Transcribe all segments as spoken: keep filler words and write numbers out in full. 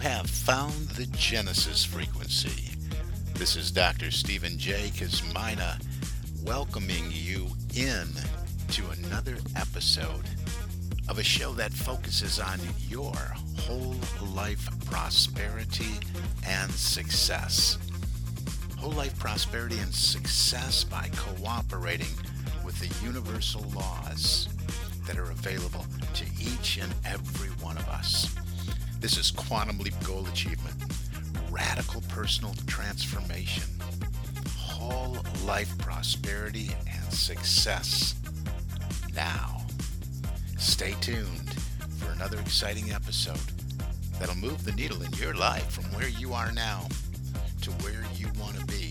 have found the Genesis frequency. This is Doctor Stephen J. Kazmina welcoming you in to another episode of a show that focuses on your whole life prosperity and success. Whole life prosperity and success by cooperating with the universal laws that are available to each and every one of us. This is Quantum Leap Goal Achievement, Radical Personal Transformation, Whole Life Prosperity and Success. Now, stay tuned for another exciting episode that'll move the needle in your life from where you are now to where you want to be.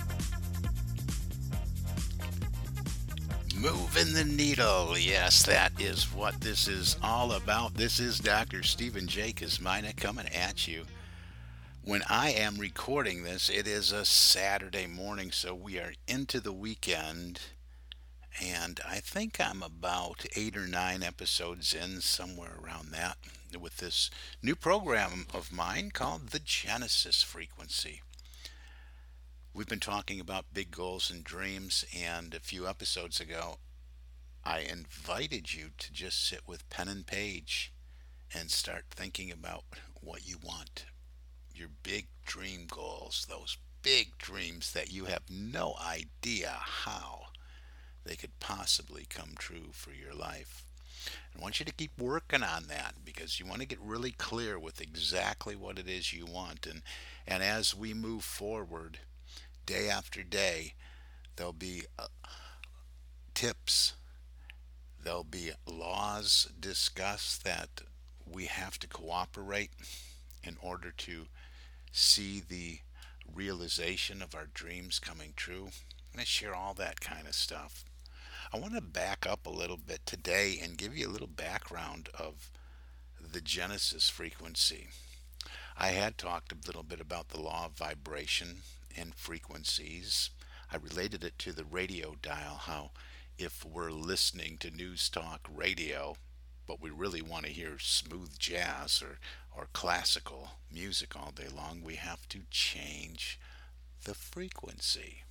Moving the needle. Yes, that is what this is all about. This is Doctor Stephen J. Kazmina coming at you. When I am recording this, it is a Saturday morning, so we are into the weekend. And I think I'm about eight or nine episodes in, somewhere around that, with this new program of mine called the Genesis Frequency. We've been talking about big goals and dreams, and a few episodes ago, I invited you to just sit with pen and page and start thinking about what you want. Your big dream goals, those big dreams that you have no idea how they could possibly come true for your life. I want you to keep working on that because you want to get really clear with exactly what it is you want. And, and as we move forward, day after day, there'll be uh, tips, there'll be laws discussed that we have to cooperate in order to see the realization of our dreams coming true. I'm going to share all that kind of stuff. I want to back up a little bit today and give you a little background of the Genesis frequency. I had talked a little bit about the law of vibration and frequencies. I related it to the radio dial, how if we're listening to news talk radio, but we really want to hear smooth jazz or, or classical music all day long, we have to change the frequency.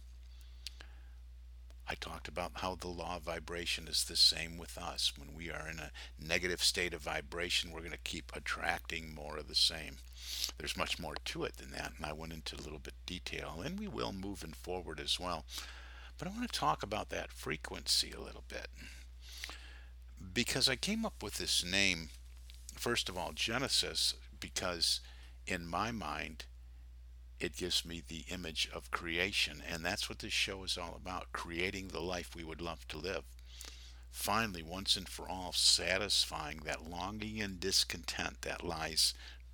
I talked about how the law of vibration is the same with us. When we are in a negative state of vibration, we're going to keep attracting more of the same. There's much more to it than that, and I went into a little bit detail, and we will moving forward as well. But I want to talk about that frequency a little bit because I came up with this name, first of all, Genesis, because in my mind, it gives me the image of creation, and that's what this show is all about, creating the life we would love to live. Finally, once and for all, satisfying that longing and discontent that lies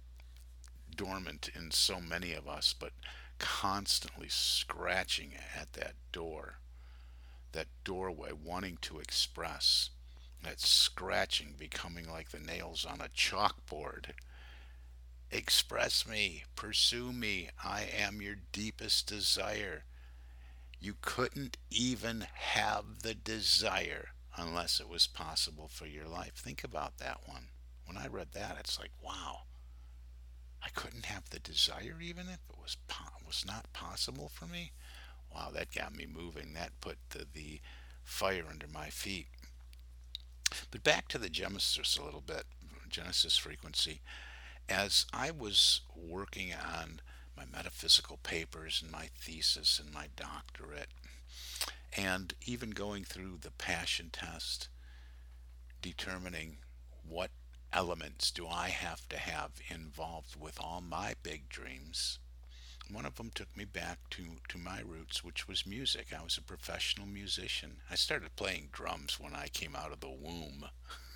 dormant in so many of us, but constantly scratching at that door, that doorway, wanting to express, that scratching becoming like the nails on a chalkboard. Express me, pursue me, I am your deepest desire. You couldn't even have the desire unless it was possible for your life. Think about that one. When I read that, it's like, wow, I couldn't have the desire even if it was po- was not possible for me. Wow, that got me moving. That put the, the fire under my feet. But back to the Genesis a little bit, Genesis frequency. As I was working on my metaphysical papers and my thesis and my doctorate, and even going through the passion test, determining what elements do I have to have involved with all my big dreams, one of them took me back to, to my roots, which was music. I was a professional musician. I started playing drums when I came out of the womb.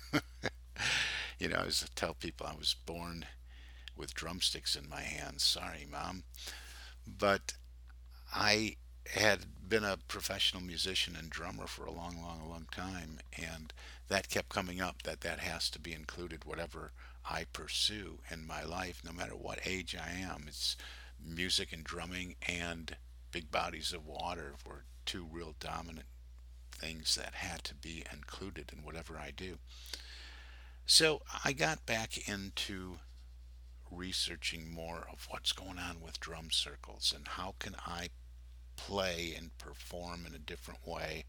You know, I used to tell people I was born with drumsticks in my hands. Sorry, Mom. But I had been a professional musician and drummer for a long, long, long time, and that kept coming up that that has to be included, whatever I pursue in my life, no matter what age I am. It's music and drumming and big bodies of water were two real dominant things that had to be included in whatever I do. So I got back into researching more of what's going on with drum circles and how can I play and perform in a different way.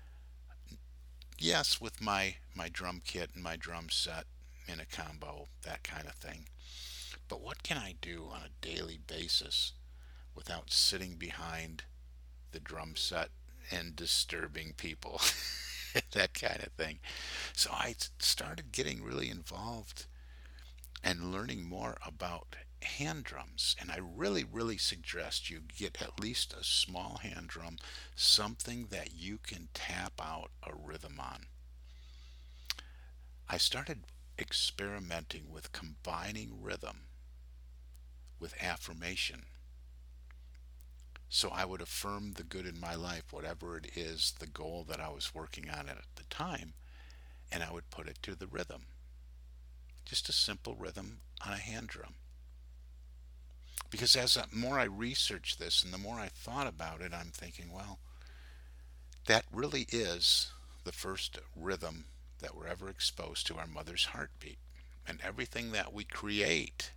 Yes, with my my drum kit and my drum set in a combo, that kind of thing. But what can I do on a daily basis without sitting behind the drum set and disturbing people? That kind of thing. So I started getting really involved and learning more about hand drums. And I really, really suggest you get at least a small hand drum, something that you can tap out a rhythm on. I started experimenting with combining rhythm with affirmation. So I would affirm the good in my life, whatever it is, the goal that I was working on at the time, and I would put it to the rhythm. Just a simple rhythm on a hand drum. Because as the more I researched this and the more I thought about it, I'm thinking, well, that really is the first rhythm that we're ever exposed to, our mother's heartbeat. And everything that we create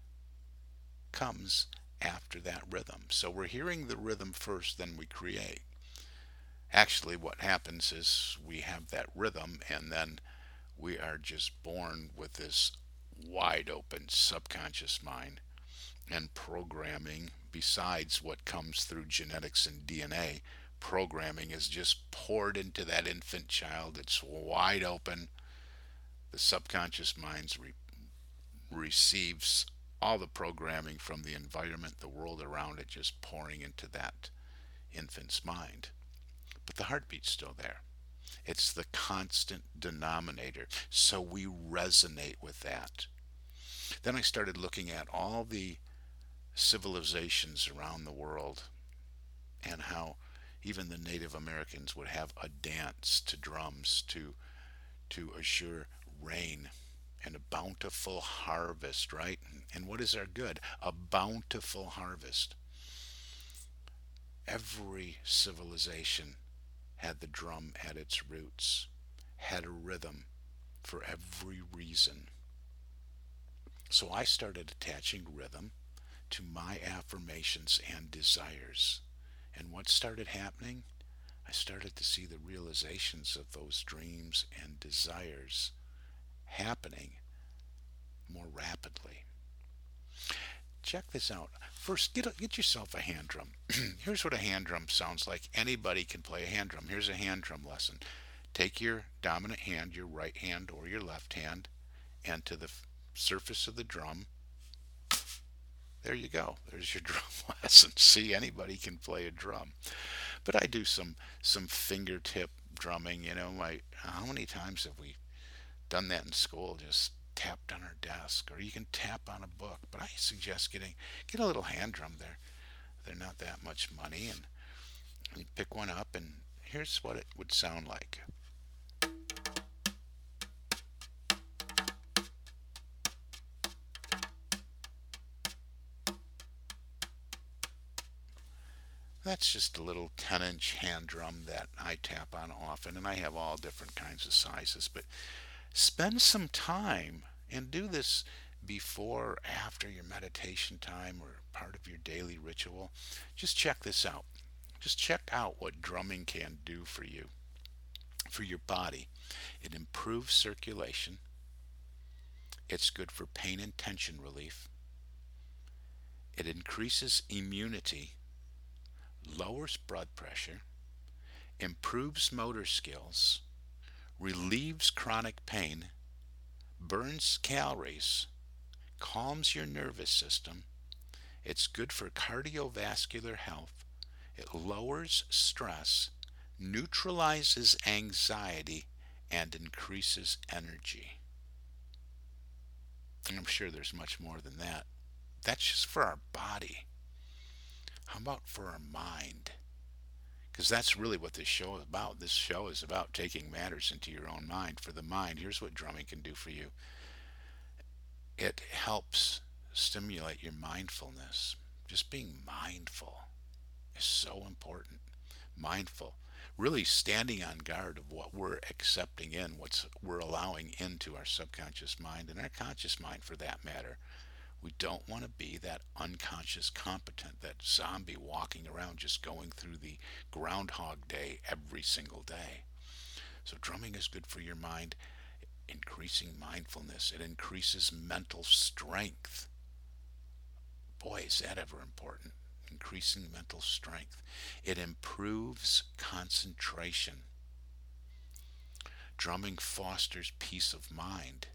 comes after that rhythm. So we're hearing the rhythm first, then we create. Actually, what happens is we have that rhythm, and then we are just born with this wide open subconscious mind and programming. Besides what comes through genetics and D N A, programming is just poured into that infant child. It's wide open. The subconscious mind re- receives all the programming from the environment, the world around it, just pouring into that infant's mind. But the heartbeat's still there. It's the constant denominator. So we resonate with that. Then I started looking at all the civilizations around the world and how even the Native Americans would have a dance to drums to to assure rain and a bountiful harvest, right? And what is our good? A bountiful harvest. Every civilization had the drum at its roots, had a rhythm for every reason. So I started attaching rhythm to my affirmations and desires. And what started happening? I started to see the realizations of those dreams and desires happening more rapidly. Check this out. First, get a, get yourself a hand drum. Here's what a hand drum sounds like. Anybody can play a hand drum. Here's a hand drum lesson. Take your dominant hand, your right hand or your left hand, and to the f- surface of the drum. There you go. There's your drum lesson. See, anybody can play a drum. But I do some some fingertip drumming. You know, my how many times have we done that in school? Just tapped on our desk, or you can tap on a book. But I suggest getting get a little hand drum there. They're not that much money, and you pick one up, and here's what it would sound like. That's just a little ten inch hand drum that I tap on often, and I have all different kinds of sizes. But spend some time and do this before or after your meditation time or part of your daily ritual. Just check this out. Just check out what drumming can do for you, for your body. It improves circulation. It's good for pain and tension relief. It increases immunity, lowers blood pressure, improves motor skills, relieves chronic pain, burns calories, calms your nervous system. It's good for cardiovascular health. It lowers stress, neutralizes anxiety, and increases energy. And I'm sure there's much more than that. That's just for our body. How about for our mind? Because that's really what this show is about. This show is about taking matters into your own mind. For the mind, here's what drumming can do for you. It helps stimulate your mindfulness. Just being mindful is so important. Mindful. Really standing on guard of what we're accepting in, what we're allowing into our subconscious mind and our conscious mind for that matter. We don't want to be that unconscious competent, that zombie walking around just going through the groundhog day every single day. So drumming is good for your mind, increasing mindfulness. It increases mental strength. Boy, is that ever important. Increasing mental strength. It improves concentration. Drumming fosters peace of mind.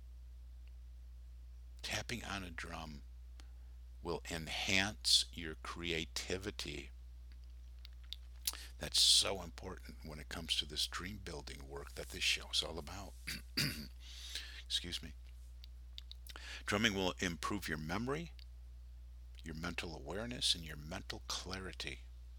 Tapping on a drum will enhance your creativity. That's so important when it comes to this dream building work that this show is all about. Excuse me. Drumming will improve your memory, your mental awareness, and your mental clarity.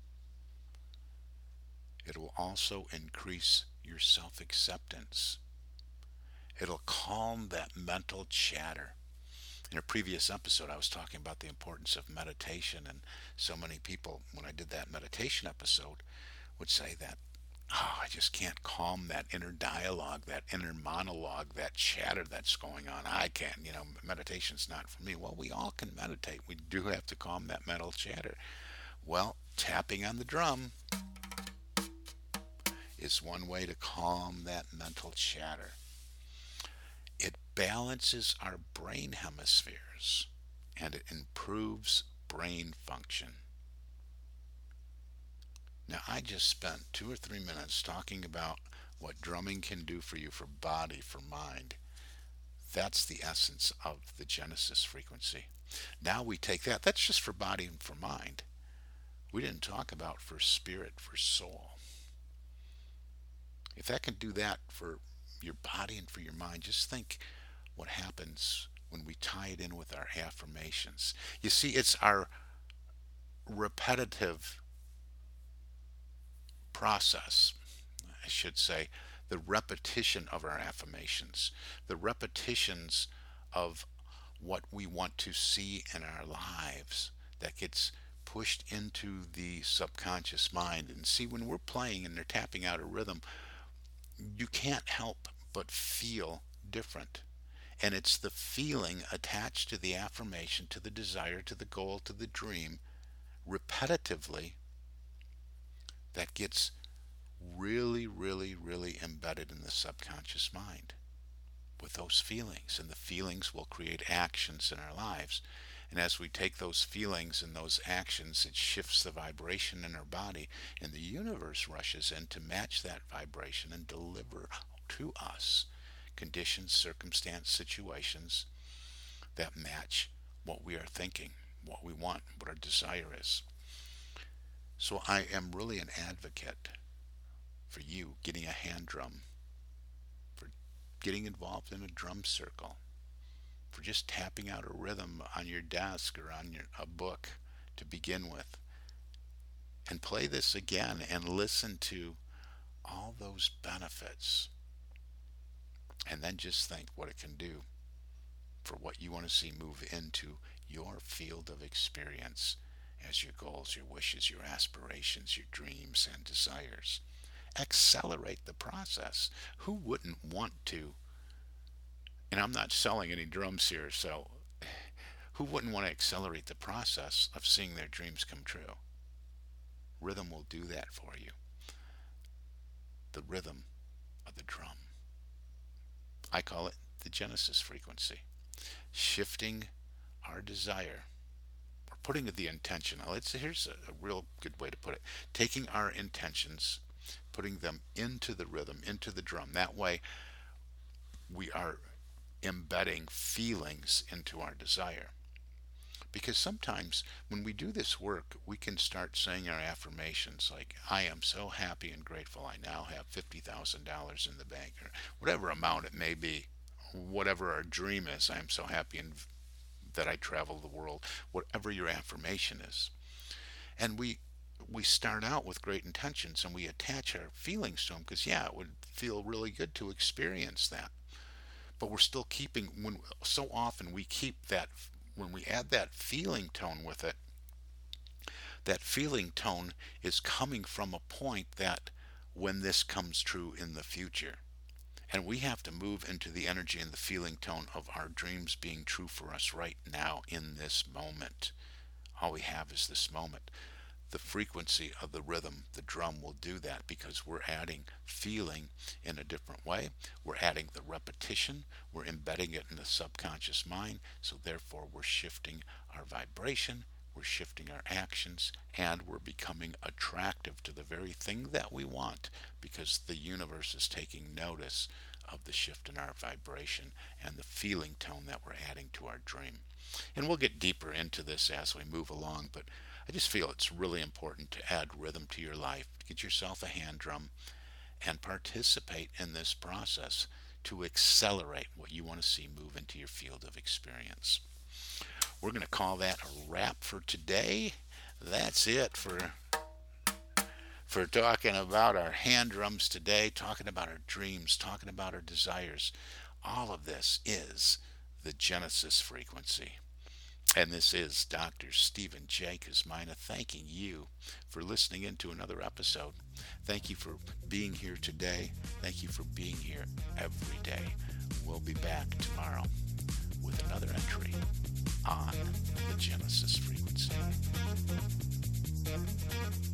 It will also increase your self acceptance. It'll calm that mental chatter. In a previous episode, I was talking about the importance of meditation, and so many people, when I did that meditation episode, would say that, oh, I just can't calm that inner dialogue, that inner monologue, that chatter that's going on. I can't, you know, meditation's not for me. Well, we all can meditate. We do have to calm that mental chatter. Well, tapping on the drum is one way to calm that mental chatter. It balances our brain hemispheres and it improves brain function. Now, I just spent two or three minutes talking about what drumming can do for you, for body, for mind. That's the essence of the Genesis frequency. Now we take that, that's just for body and for mind. We didn't talk about for spirit, for soul. If that can do that for your body and for your mind, just think what happens when we tie it in with our affirmations. You see, it's our repetitive process, I should say, the repetition of our affirmations, the repetitions of what we want to see in our lives that gets pushed into the subconscious mind. And see, when we're playing and they're tapping out a rhythm, you can't help but feel different. And it's the feeling attached to the affirmation, to the desire, to the goal, to the dream, repetitively, that gets really, really, really embedded in the subconscious mind with those feelings. And the feelings will create actions in our lives. And as we take those feelings and those actions, it shifts the vibration in our body, and the universe rushes in to match that vibration and deliver to us conditions, circumstance, situations that match what we are thinking, what we want, what our desire is. So I am really an advocate for you getting a hand drum, for getting involved in a drum circle, for just tapping out a rhythm on your desk or on your, a book to begin with. And play this again and listen to all those benefits. And then just think what it can do for what you want to see move into your field of experience as your goals, your wishes, your aspirations, your dreams and desires. Accelerate the process. Who wouldn't want to? And I'm not selling any drums here, so who wouldn't want to accelerate the process of seeing their dreams come true? Rhythm will do that for you. The rhythm of the drum. I call it the Genesis frequency. Shifting our desire, or putting the intention. Now let's, here's a, a real good way to put it. Taking our intentions, putting them into the rhythm, into the drum. That way we are embedding feelings into our desire. Because sometimes when we do this work, we can start saying our affirmations like, I am so happy and grateful I now have fifty thousand dollars in the bank, or whatever amount it may be. Whatever our dream is, I am so happy and that I travel the world. Whatever your affirmation is. And we we start out with great intentions and we attach our feelings to them because, yeah, it would feel really good to experience that. But we're still keeping, when so often we keep that, when we add that feeling tone with it, that feeling tone is coming from a point that when this comes true in the future. And we have to move into the energy and the feeling tone of our dreams being true for us right now in this moment. All we have is this moment. The frequency of the rhythm, the drum will do that because we're adding feeling in a different way. We're adding the repetition. We're embedding it in the subconscious mind. So therefore we're shifting our vibration. We're shifting our actions, and we're becoming attractive to the very thing that we want because the universe is taking notice of the shift in our vibration and the feeling tone that we're adding to our dream. And we'll get deeper into this as we move along, but I just feel it's really important to add rhythm to your life. Get yourself a hand drum and participate in this process to accelerate what you want to see move into your field of experience. We're going to call that a wrap for today. That's it for for talking about our hand drums today, talking about our dreams, talking about our desires. All of this is the Genesis frequency. And this is Doctor Stephen J. Kosmina thanking you for listening in to another episode. Thank you for being here today. Thank you for being here every day. We'll be back tomorrow with another entry on the Genesis frequency.